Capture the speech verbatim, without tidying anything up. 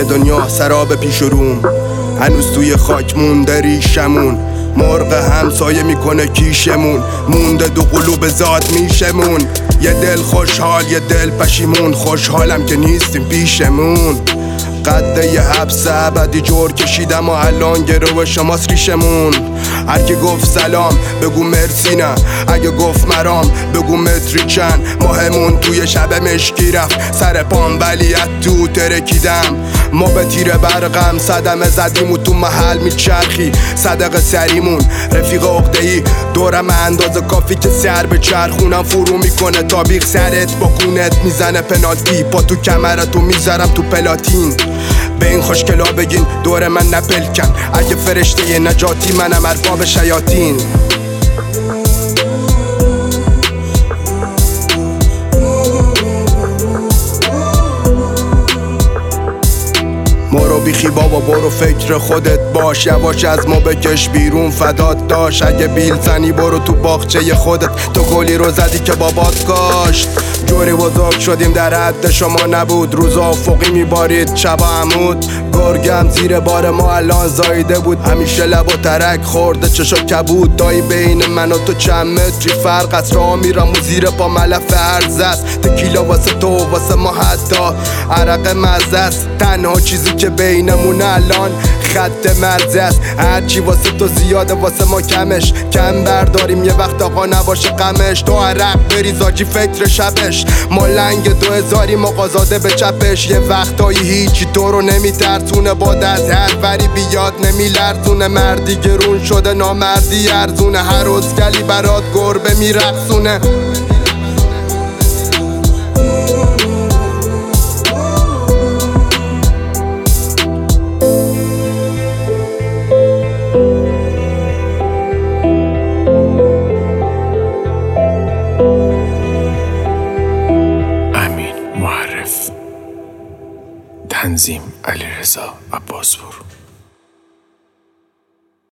دنیا سراب پیش روم، هنوز توی خاک مونده ریشمون، مرغ همسایه میکنه کیشمون، مونده دو قلوب ذات میشمون. یه دل خوشحال یه دل پشیمون، خوشحالم که نیستیم پیشمون. قده یه حبس ابدی جور کشیدم و الان گرو شماست ریشمون. هر کی گفت سلام بگو مرسی نه، اگه گفت مرام بگو متری چند. ماهمون توی شب مشکی رفت سر پام ولی از تو ترکیدم. ما به تیر برقم صدمه زدیم و تو محل میچرخی صدق سریمون. رفیق عقده‌ای دورم اندازه کافی که سر به چرخونم فرو میکنه تابیق سرت با کونت میزنه پنالتی. پا تو کمرتو میذارم تو پلاتین. به این خوشگلا بگین دور من نپلکن، اگه فرشته نجاتی منم ارباب شیاطین. برو بیخی بابا برو فکر خودت باش، یواش از ما بکش بیرون فدات داشت. اگه بیل زنی برو تو باغچه خودت، تو گلی رو زدی که بابات کاشت. جوری بزرگ شدیم در حد شما نبود، روز افقی میبارید شب عمود. گرگم زیر بار ما الان زایده بود، همیشه لب و ترک خورده چشو کبود. دایی بین من و تو چند متری فرق است، راه میرم و زیر پا ملف ارز است. تکیلا واسه تو واسه ما حتی عرق مزه است، تنها چیزی که بینمون الان خط مرزه است. هرچی واسه تو زیاده واسه ما کمش، کم برداریم یه وقت آقا نباشه غمش. تو عرق بریز آجی فکر شبش، ما لنگ دو هزاری مقازاده به چپش. یه وقتایی هیچی تو رو نمیترسونه، باد از هر وری بیاد نمیلرزونه. مردی گرون شده نامردی ارزونه، هر روز گلی برات گربه میرقصونه. تنظیم علیرضا عباسپور.